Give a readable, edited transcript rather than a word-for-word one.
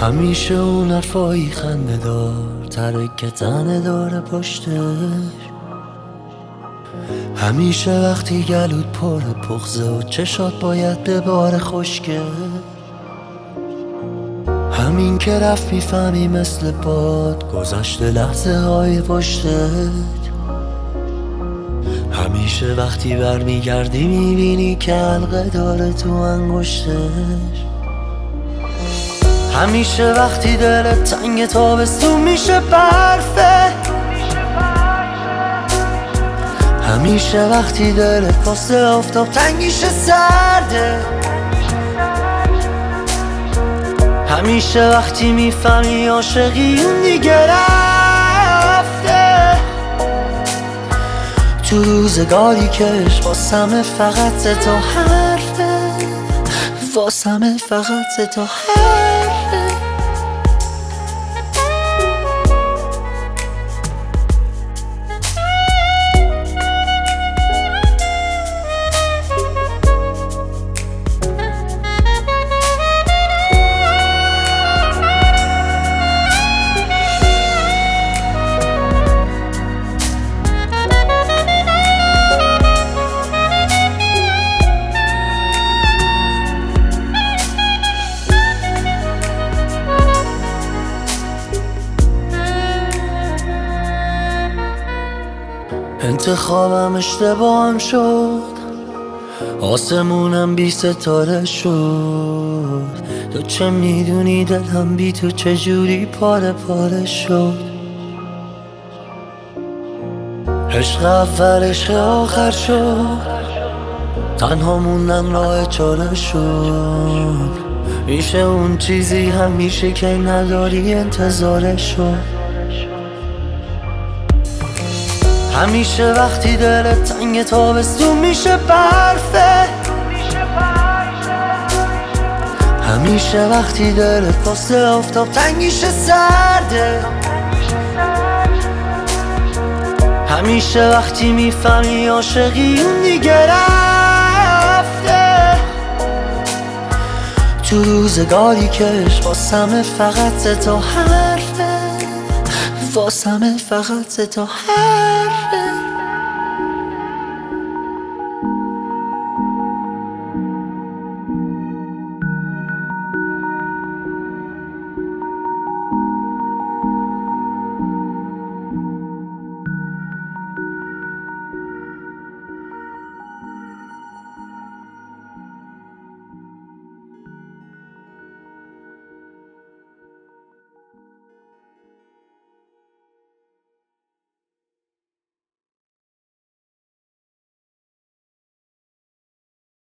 همیشه اون حرفایی خنده دار تره که تنه داره پشتش. همیشه وقتی گلود پر پخزه و چشات باید به بار خشکه. همین که رفت میفهمی مثل باد گذشته لحظه های پشتت. همیشه وقتی برمیگردی میبینی که حلقه داره تو انگشتش. همیشه وقتی دلت تنگ تابستون میشه برفه. همیشه وقتی دلت واسه آفتاب تنگیشه سرده. همیشه وقتی میفهمی عاشقی اون دیگه رفته. تو روزگاری کش واسمه فقط تو حرفه، واسمه فقط تو حرفه. انتخابم اشتباهم شد، آسمونم بی ستاره شد. تو چه میدونی دلم بی تو چجوری پاره پاره شد. عشق اول عشق آخر شد، تنها موندن راه چاره شد. میشه اون چیزی همیشه که نداری انتظارش شد. همیشه وقتی دلت تنگ تابستون میشه برفه. همیشه وقتی دلت واسه آفتاب تنگیشه سرده. همیشه وقتی میفهمی عاشقی اون دیگه رفته. تو روزگاری کش واسمه فقط تو حرفه، واسمه فقط تو حرفه.